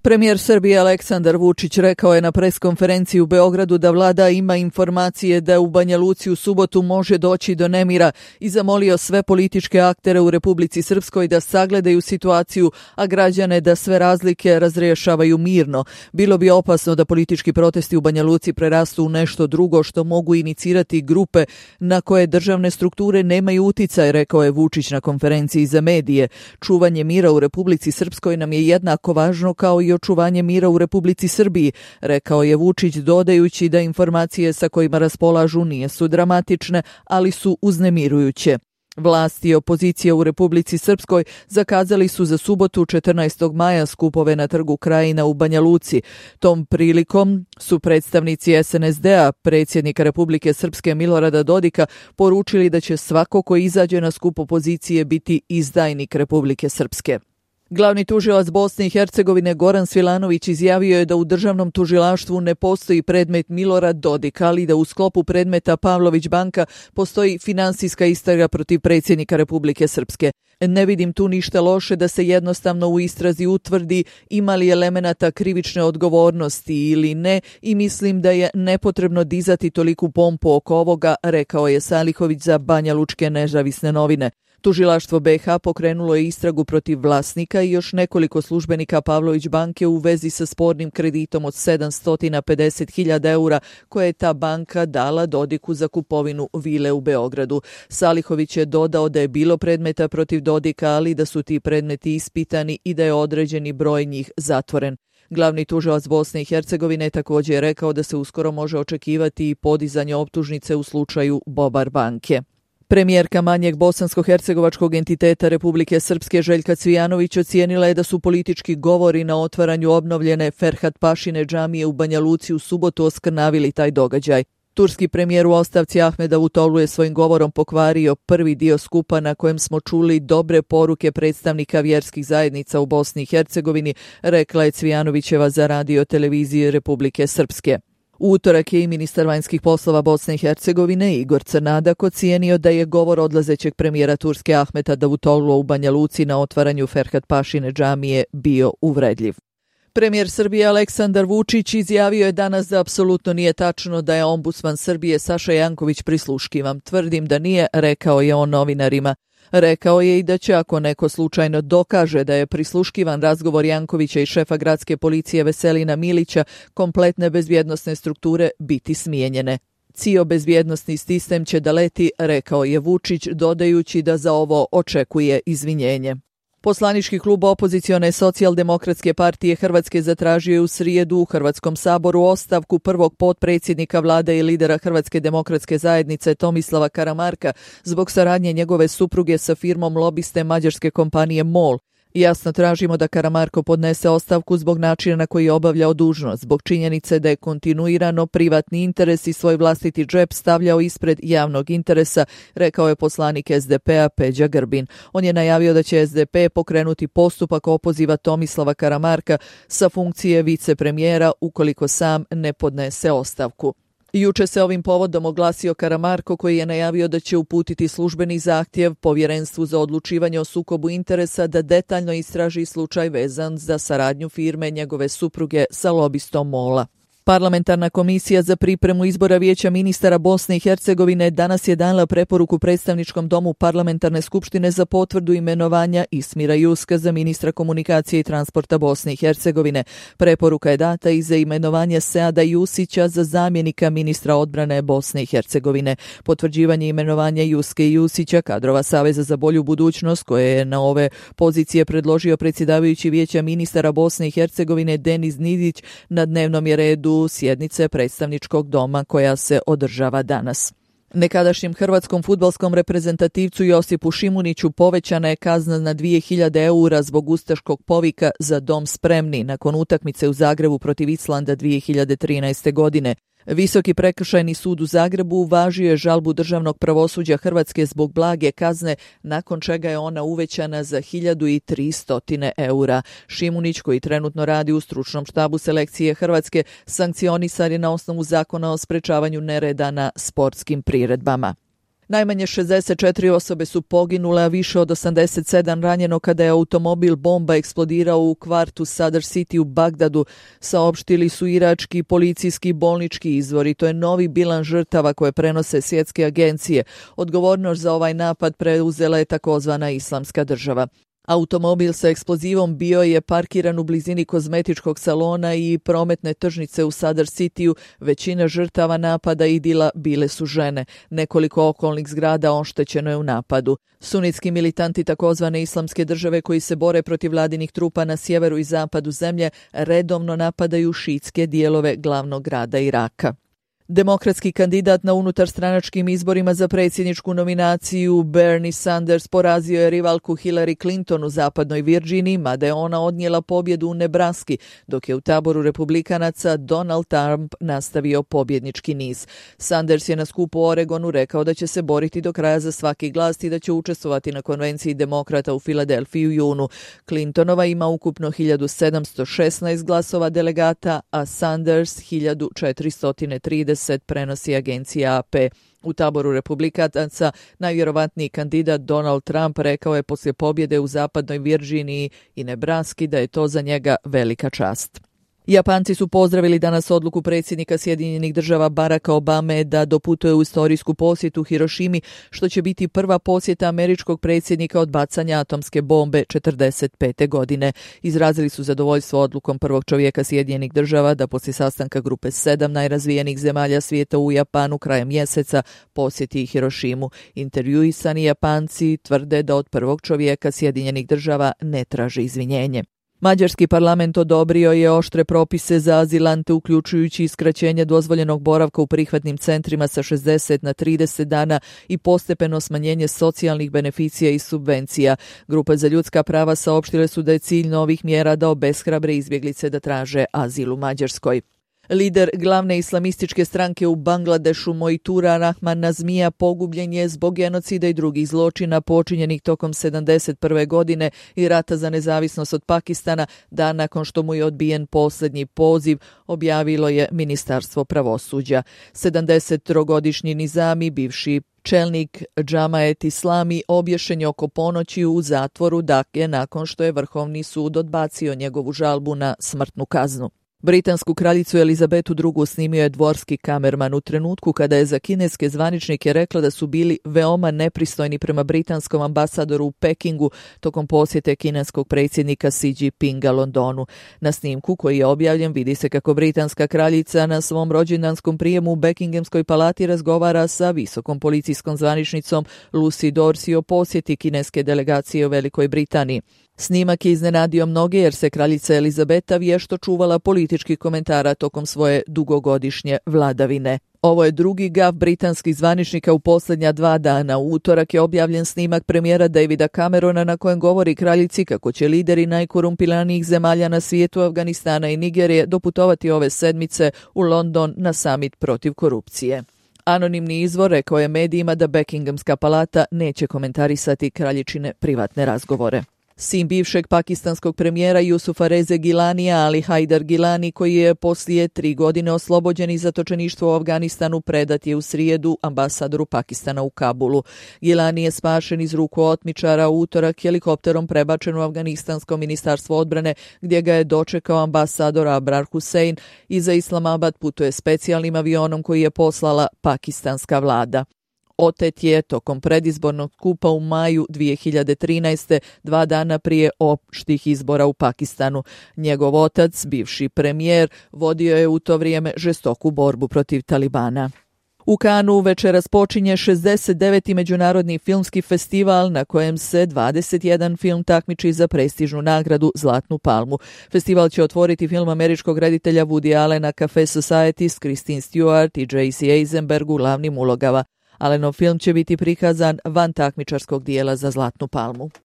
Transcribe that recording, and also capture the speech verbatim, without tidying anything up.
Premijer Srbije Aleksandar Vučić rekao je na preskonferenciji u Beogradu da vlada ima informacije da u Banja Luci u subotu može doći do nemira i zamolio sve političke aktere u Republici Srpskoj da sagledaju situaciju, a građane da sve razlike razrješavaju mirno. Bilo bi opasno da politički protesti u Banja Luci prerastu u nešto drugo što mogu inicirati grupe na koje državne strukture nemaju uticaj, rekao je Vučić na konferenciji za medije. Čuvanje mira u Republici Srpskoj nam je jednako važno kao i očuvanje mira u Republici Srbiji, rekao je Vučić dodajući da informacije sa kojima raspolažu nisu dramatične, ali su uznemirujuće. Vlasti i opozicija u Republici Srpskoj zakazali su za subotu četrnaestog maja skupove na Trgu Krajina u Banja Luci. Tom prilikom su predstavnici es en es de a, predsjednika Republike Srpske Milorada Dodika, poručili da će svako ko izađe na skup opozicije biti izdajnik Republike Srpske. Glavni tužilac Bosne i Hercegovine Goran Svilanović izjavio je da u državnom tužilaštvu ne postoji predmet Milorad Dodik, ali da u sklopu predmeta Pavlović banka postoji finansijska istraga protiv predsjednika Republike Srpske. Ne vidim tu ništa loše da se jednostavno u istrazi utvrdi ima li elemenata krivične odgovornosti ili ne i mislim da je nepotrebno dizati toliku pompu oko ovoga, rekao je Salihović za Banja Lučke nezavisne novine. Tužilaštvo be ha pokrenulo je istragu protiv vlasnika i još nekoliko službenika Pavlović banke u vezi sa spornim kreditom od sedamsto pedeset hiljada eura koje je ta banka dala Dodiku za kupovinu vile u Beogradu. Salihović je dodao da je bilo predmeta protiv Dodika, ali da su ti predmeti ispitani i da je određeni broj njih zatvoren. Glavni tužilac Bosne i Hercegovine također je rekao da se uskoro može očekivati i podizanje optužnice u slučaju Bobar banke. Premijerka manjeg bosansko-hercegovačkog entiteta Republike Srpske Željka Cvijanović ocijenila je da su politički govori na otvaranju obnovljene Ferhat Pašine džamije u Banja Luci u subotu oskrnavili taj događaj. Turski premijer u ostavci Ahmed Davutoglu je svojim govorom pokvario prvi dio skupa na kojem smo čuli dobre poruke predstavnika vjerskih zajednica u Bosni i Hercegovini, rekla je Cvijanovićeva za radio televizije Republike Srpske. U utorak je i ministar vanjskih poslova Bosne i Hercegovine Igor Crnadak ocijenio da je govor odlazećeg premijera Turske Ahmeta Davutoglu u Banja Luci na otvaranju Ferhat Pašine džamije bio uvredljiv. Premijer Srbije Aleksandar Vučić izjavio je danas da apsolutno nije tačno da je ombudsman Srbije Saša Janković prisluškivan. Tvrdim da nije, rekao je on novinarima. Rekao je i da će, ako neko slučajno dokaže da je prisluškivan razgovor Jankovića i šefa gradske policije Veselina Milića, kompletne bezbjednosne strukture biti smijenjene. C I O bezbjednosni sistem će da leti, rekao je Vučić, dodajući da za ovo očekuje izvinjenje. Poslanički klub opozicione socijaldemokratske partije Hrvatske zatražio je u srijedu u Hrvatskom saboru ostavku prvog potpredsjednika vlade i lidera Hrvatske demokratske zajednice Tomislava Karamarka zbog saradnje njegove supruge sa firmom lobiste mađarske kompanije MOL. Jasno tražimo da Karamarko podnese ostavku zbog načina na koji je obavljao dužnost, zbog činjenice da je kontinuirano privatni interes i svoj vlastiti džep stavljao ispred javnog interesa, rekao je poslanik es de pe a Peđa Grbin. On je najavio da će es de pe pokrenuti postupak opoziva Tomislava Karamarka sa funkcije vicepremijera ukoliko sam ne podnese ostavku. Juče se ovim povodom oglasio Karamarko koji je najavio da će uputiti službeni zahtjev Povjerenstvu za odlučivanje o sukobu interesa da detaljno istraži slučaj vezan za saradnju firme njegove supruge sa lobistom MOL-a. Parlamentarna komisija za pripremu izbora Vijeća ministara Bosne i Hercegovine danas je dala preporuku predstavničkom domu Parlamentarne skupštine za potvrdu imenovanja Ismira Juska za ministra komunikacije i transporta Bosne i Hercegovine. Preporuka je data i za imenovanje Seada Jusića za zamjenika ministra odbrane Bosne i Hercegovine. Potvrđivanje imenovanja Juske i Jusića, kadrova Saveza za bolju budućnost, koje je na ove pozicije predložio predsjedavajući Vijeća ministara Bosne i Hercegovine Denis Nidić, na dnevnom je redu sjednice predstavničkog doma koja se održava danas. Nekadašnjem hrvatskom fudbalskom reprezentativcu Josipu Šimuniću povećana je kazna na dvije hiljade eura zbog ustaškog povika za dom spremni nakon utakmice u Zagrebu protiv Islanda dvije hiljade trinaeste. godine. Visoki prekršajni sud u Zagrebu uvažio je žalbu državnog pravosuđa Hrvatske zbog blage kazne, nakon čega je ona uvećana za hiljadu tristo eura. Šimunić, koji trenutno radi u stručnom štabu selekcije Hrvatske, sankcionisan je na osnovu zakona o sprečavanju nereda na sportskim priredbama. Najmanje šezdeset četiri osobe su poginule, a više od osamdeset sedam ranjeno kada je automobil bomba eksplodirao u kvartu Sadr City u Bagdadu, saopštili su irački policijski bolnički izvori. To je novi bilans žrtava koje prenose svjetske agencije. Odgovornost za ovaj napad preuzela je takozvana Islamska država. Automobil sa eksplozivom bio je parkiran u blizini kozmetičkog salona i prometne tržnice u Sadr Cityu. Većina žrtava napada Idila bile su žene. Nekoliko okolnih zgrada oštećeno je u napadu. Sunitski militanti takozvane Islamske države koji se bore protiv vladinih trupa na sjeveru i zapadu zemlje redovno napadaju šiitske dijelove glavnog grada Iraka. Demokratski kandidat na unutarstranačkim izborima za predsjedničku nominaciju Bernie Sanders porazio je rivalku Hillary Clinton u zapadnoj Virginiji, mada je ona odnijela pobjedu u Nebraski, dok je u taboru republikanaca Donald Trump nastavio pobjednički niz. Sanders je na skupu u Oregonu rekao da će se boriti do kraja za svaki glas i da će učestvovati na konvenciji demokrata u Filadelfiji u junu. Clintonova ima ukupno hiljadu sedamsto šesnaest glasova delegata, a Sanders hiljadu četiristo trideset, prenosi agencija A P. U taboru republikanaca najvjerovatniji kandidat Donald Trump rekao je poslije pobjede u zapadnoj Virginiji i Nebraski da je to za njega velika čast. Japanci su pozdravili danas odluku predsjednika Sjedinjenih država Baracka Obame da doputuje u istorijsku posjetu Hirošimi, što će biti prva posjeta američkog predsjednika od bacanja atomske bombe četrdeset pete godine. Izrazili su zadovoljstvo odlukom prvog čovjeka Sjedinjenih država da poslije sastanka grupe sedam najrazvijenijih zemalja svijeta u Japanu krajem mjeseca posjeti Hirošimu. Intervjuisani Japanci tvrde da od prvog čovjeka Sjedinjenih država ne traži izvinjenje. Mađarski parlament odobrio je oštre propise za azilante, uključujući iskraćenje dozvoljenog boravka u prihvatnim centrima sa šezdeset na trideset dana i postepeno smanjenje socijalnih beneficija i subvencija. Grupe za ljudska prava saopštile su da je cilj novih mjera da obeshrabre izbjeglice da traže azil u Mađarskoj. Lider glavne islamističke stranke u Bangladešu Moitura Rahman Nazmija pogubljen je zbog genocida i drugih zločina počinjenih tokom sedamdeset prve godine i rata za nezavisnost od Pakistana, dan nakon što mu je odbijen posljednji poziv, objavilo je Ministarstvo pravosuđa. sedamdesettrogodišnji Nizami, bivši čelnik Džamaet Islami, obješen je oko ponoći u zatvoru Dake nakon što je Vrhovni sud odbacio njegovu žalbu na smrtnu kaznu. Britansku kraljicu Elizabetu drugu snimio je dvorski kamerman u trenutku kada je za kineske zvaničnike rekla da su bili veoma nepristojni prema britanskom ambasadoru u Pekingu tokom posjete kineskog predsjednika Xi Jinpinga Londonu. Na snimku koji je objavljen vidi se kako britanska kraljica na svom rođendanskom prijemu u Buckinghamskoj palati razgovara sa visokom policijskom zvaničnicom Lucy Dorsey o posjeti kineske delegacije u Velikoj Britaniji. Snimak je iznenadio mnoge jer se kraljica Elizabeta vješto čuvala političkih komentara tokom svoje dugogodišnje vladavine. Ovo je drugi gaf britanskih zvaničnika u posljednja dva dana. U utorak je objavljen snimak premijera Davida Camerona na kojem govori kraljici kako će lideri najkorumpiranijih zemalja na svijetu, Afganistana i Nigerije, doputovati ove sedmice u London na summit protiv korupcije. Anonimni izvor rekao je medijima da Buckinghamska palata neće komentarisati kraljičine privatne razgovore. Sin bivšeg pakistanskog premijera Yusufa Reze Gilanija, Ali Haidar Gilani, koji je poslije tri godine oslobođen iz zatočeništva u Afganistanu, predat je u srijedu ambasadoru Pakistana u Kabulu. Gilani je spašen iz ruku otmičara u utorak helikopterom prebačen u Afganistansko ministarstvo odbrane, gdje ga je dočekao ambasador Abrar Hussein i za Islamabad putuje specijalnim avionom koji je poslala pakistanska vlada. Otet je tokom predizbornog skupa u maju dvije hiljade trinaeste, dva dana prije opštih izbora u Pakistanu. Njegov otac, bivši premijer, vodio je u to vrijeme žestoku borbu protiv Talibana. U Kanu večeras počinje šezdeset deveti međunarodni filmski festival na kojem se dvadeset jedan film takmiči za prestižnu nagradu Zlatnu palmu. Festival će otvoriti film američkog reditelja Woody Allena Cafe Society s Kristen Stewart i J C Eisenberg u glavnim ulogama. Allenov film će biti prikazan van takmičarskog dijela za Zlatnu palmu.